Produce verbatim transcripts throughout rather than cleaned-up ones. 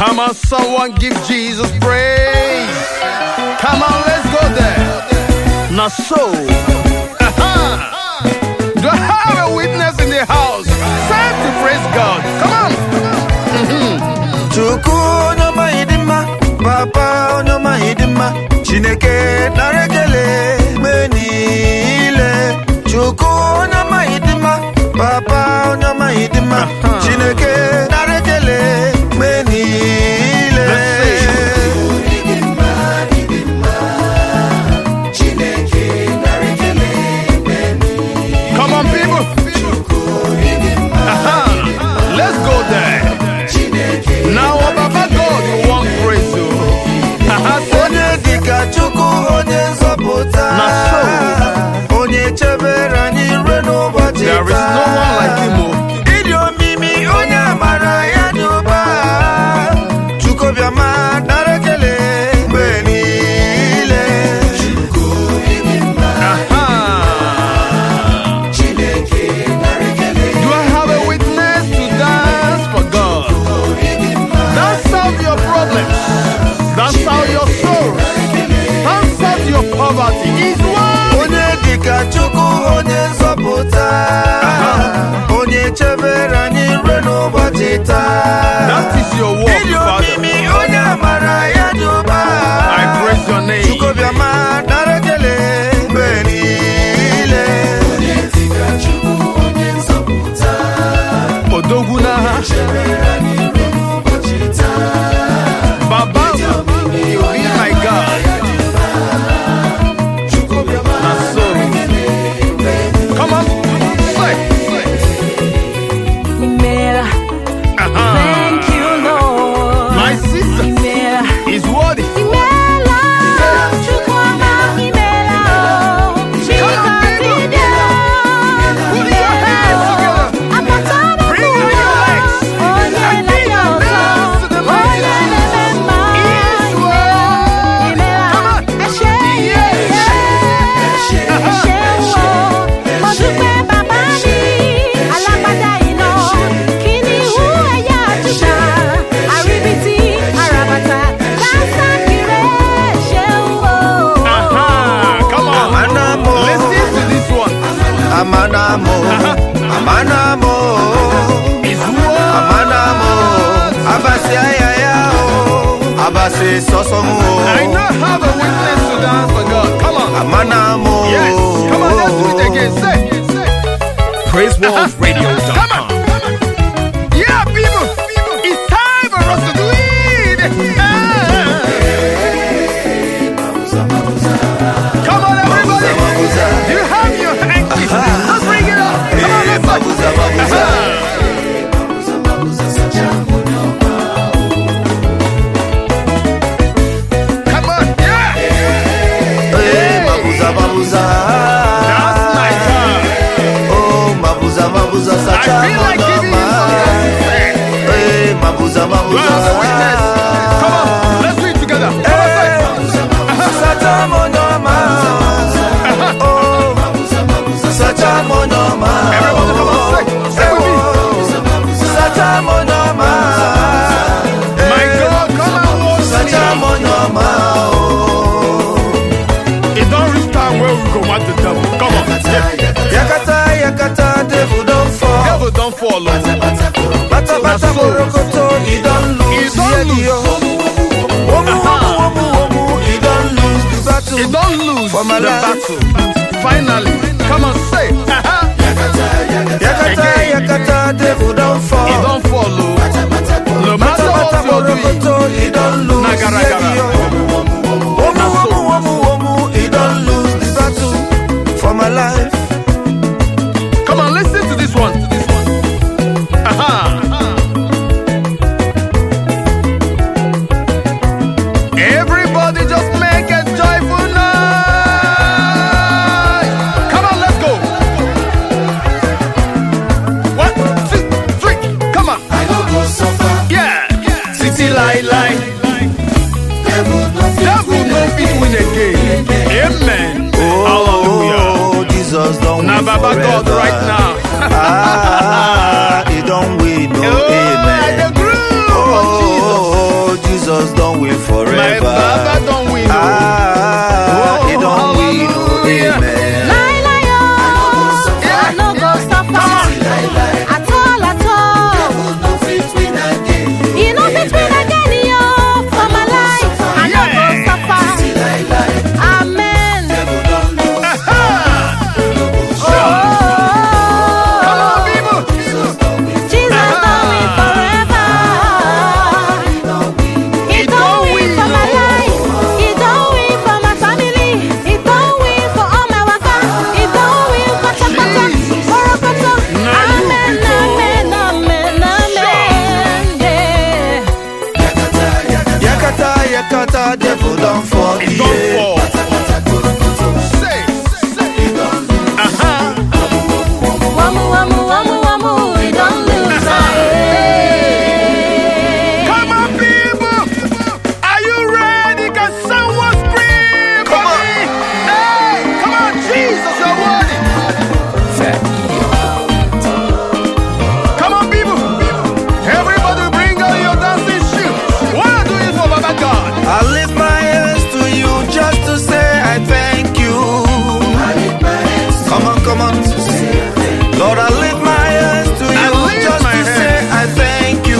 Come on, someone give Jesus praise. Come on, let's go there. Now so, do I have a witness in the house? Time to praise God. Come on. Chuku no mahidima, Papa no mahidima, Chineke naregele menile. Chuku no mahidima, Papa no mahidima, Chineke naregele menile. Come on, people. Uh-huh. Let's go there. Now, Baba God, you want praise you. Onye dika Chuku onye nzọpụta. Onye chebere anyị ruo n'ụbọchị taa. There is no one like him. Ịdị omimi onye amara ya dị ụba. Chuku bịama nara ekele mgbe niile. Do I have a witness to dance for God? Dance out your problems. Dance out your sorrows. Dance out your poverty. He's one. Onye dịka Chuku onye nzọpụta. Onye chebere anyị ruo n'ụbọchị taa. That is your word, Ịdị Father. omimi onye amara ya dị ụba. I praise your name. Chuku bịama nara ekele mgbe niile. Odoguna. Baba, you be my God. So, come on, say. Imela, Uh-huh. thank you, Lord. My sister Imela, is worthy. Imela, Chukwuma, Imela, Chikatide, Put your hands together. Akataba Bring Kuwa, your legs. Onye And give your Layoto, dance to the mighty Onye God. Lebemba, He is worthy. Imela, Come on. Eshe, Yes. Eshe, Eshe, wo, Modupe Baba mi, Alágbádá iná, Kìnìún ẹ̀yà Júdà, Àríbìtì, Àràbàtà, Lásàkìrè, ṣeun o. Uh-huh. Come on. Amanamo. Listen to this one. Amanamo, Amanamo, It's worthy. Amanamo, Abasi ayaya o, Abasi sosomu o. I know I have a witness to dance for God. Come on. Amanamo. Yes. Come on, let's do it again. Say. praise world radio dot Come on. com. Yeah, people. It's time for us to do it. Come on, everybody. Do you have your hanky? Let's bring it up. Come on, let's Babuza, babuza. Come on, yeah. Eh, Babuza, babuza. That's my time. Oh, Babuza, babuza, I sacha feel like giving you monoma. some dance. Eh, Babuza, Do I have a babuza. witness? Come on, let's do it together. Come on, say. Sacha monoma. Oh, sacha monoma. Everybody, come on, say. Say with me. Sacha monoma. My God, come and watch Sacha me. monoma. It don't reach time where we go want the devil. Come on. Yeah. Yakata, yakata, devil don't fall. Devil don't fall. oh. Bata, bata, so. borokoto, he don't lose. He don't Yeah, yo. lose. Womu, womu, womu, womu, he don't lose the battle. It don't lose For my the life. battle. Finally, come on, say. Yakata, yakata, devil don't fall. It don't follow. No matter Bata, bata, what you're doing. borokoto, he don't lose. Nagara, Yeah, gara. yo. Womu, womu, womu, womu, he don't lose the battle. For my life. Come on, listen to this one. Aha. Everybody just make a joyful noise. Come on, let's go. One, two, three. Come on. I don't go suffer. Yeah. City lie, lie. Devil no fit Devil win no fit win again. Amen. Hallelujah. Oh, Jesus don't Now, win Baba forever. God, right now. Ah, he don't win no Oh, amen. the groove of Jesus. Oh, Jesus don't win forever. My Baba don't win. Ah, Oh, he don't win. Oh, hallelujah. amen. Lie, lie, oh, I no go suffer. At all, at all. You no fit win again, yo, for my life. I no go suffer. Amen. Oh, Come on, people. Jesus don't win forever. He don't win for my life. He don't win for my family. He don't win for all my waka. He don't win for Chapata. Orokoto. Amen, amen, amen, amen. Yeah. Yakata, yakata, devil don't fall. It don't fall. Say, say. Uh-huh. Wamu, wamu, wamu, wamu. He don't lose. Ah, yeah. Come on, people. Are you ready? Can someone scream? Come on. Hey, come on, Jesus, you're worthy. Come on, people. Everybody bring out your dancing shoes. What are you doing for Baba God? I lift my hands to you just to say I thank you. Come on, come on. Lord, I lift my hands to I you lift just my to say hands. I thank you.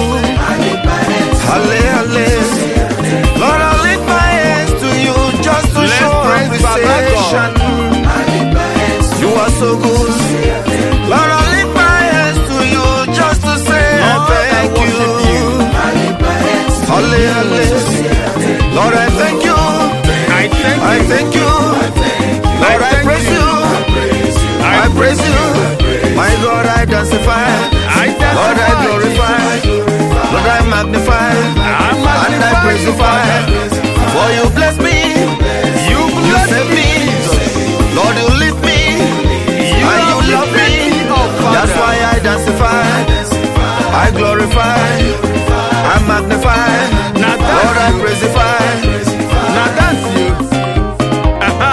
Halle, halle. Lord, I lift my hands to you just to Let's show praise Baba appreciation. You are so good. Lord, I lift my hands to you just to say I Lord, I thank you. worship Halle, halle. Lord, I thank you. I thank I you. thank you. Lord, I thank praise you. you. I praise you. My God, I dancify. I dancify. Lord, I glorify. Lord, I magnify. I And I magnify you, praisify. Father. For you bless me. You You bless save me. me. Lord, you lift me. You And you have love lifted me. me up, Father. That's why I dancify. I glorify. I magnify. Now that's Lord, I you. praisify. Now that's you. Aha.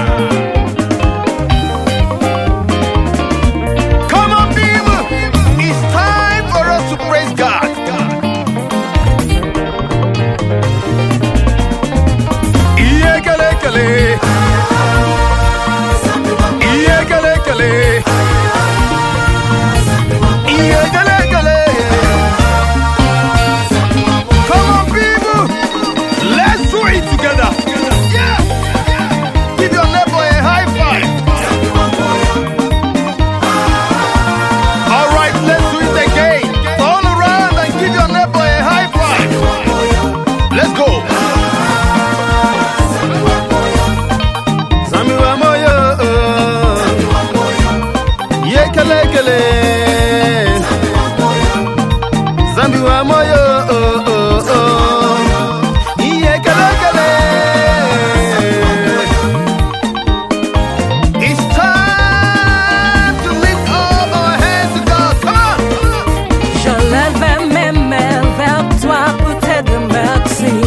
Come on, people. It's time for us to praise God. Iye kele kele. Iye kele kele. Iye kele kele. Come on, people. Let's do it together. Yeah. Give your neighbor a high five. All right, let's do it again. Turn around and give your neighbor a high five. Let's go. Sami wa moyo. Ye kele kele. Zambi wa moyo. Iye kele kele. It's time to lift up our hands to God. Come on. Je lève mes mains vers toi pour te dire merci.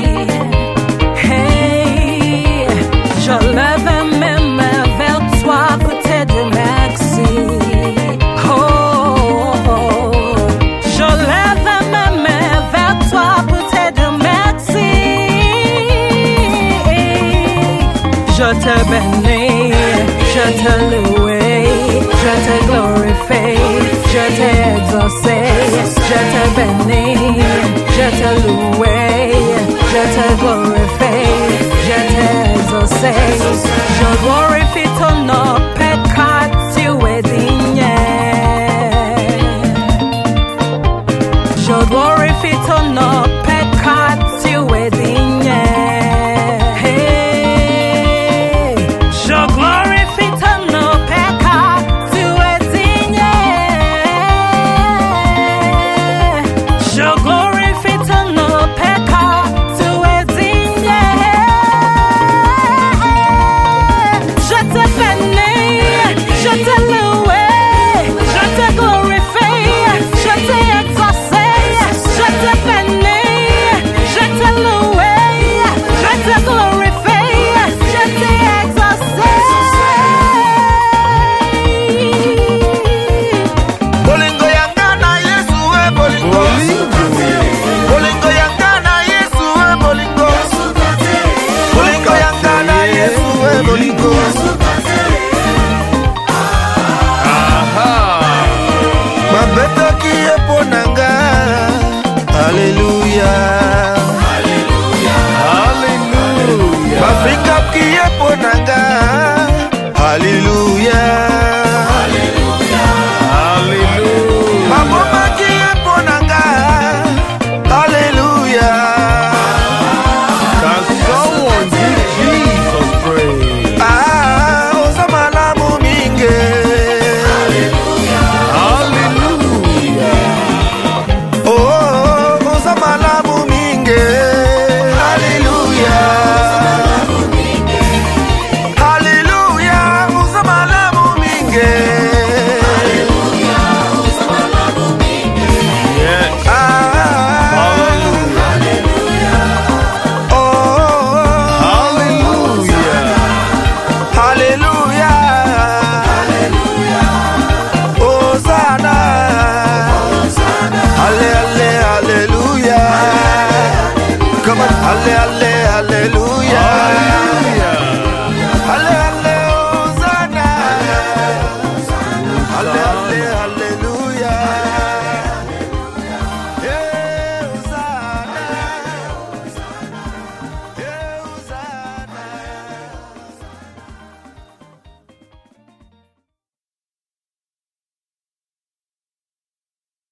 Hey, je lève mes mains vers toi pour te dire merci. Oh, oh, oh. Je lève mes mains vers toi pour te dire merci. Je te bénis, je te loue, je te glorifie, je t'ai exaucé, je te bénis, je te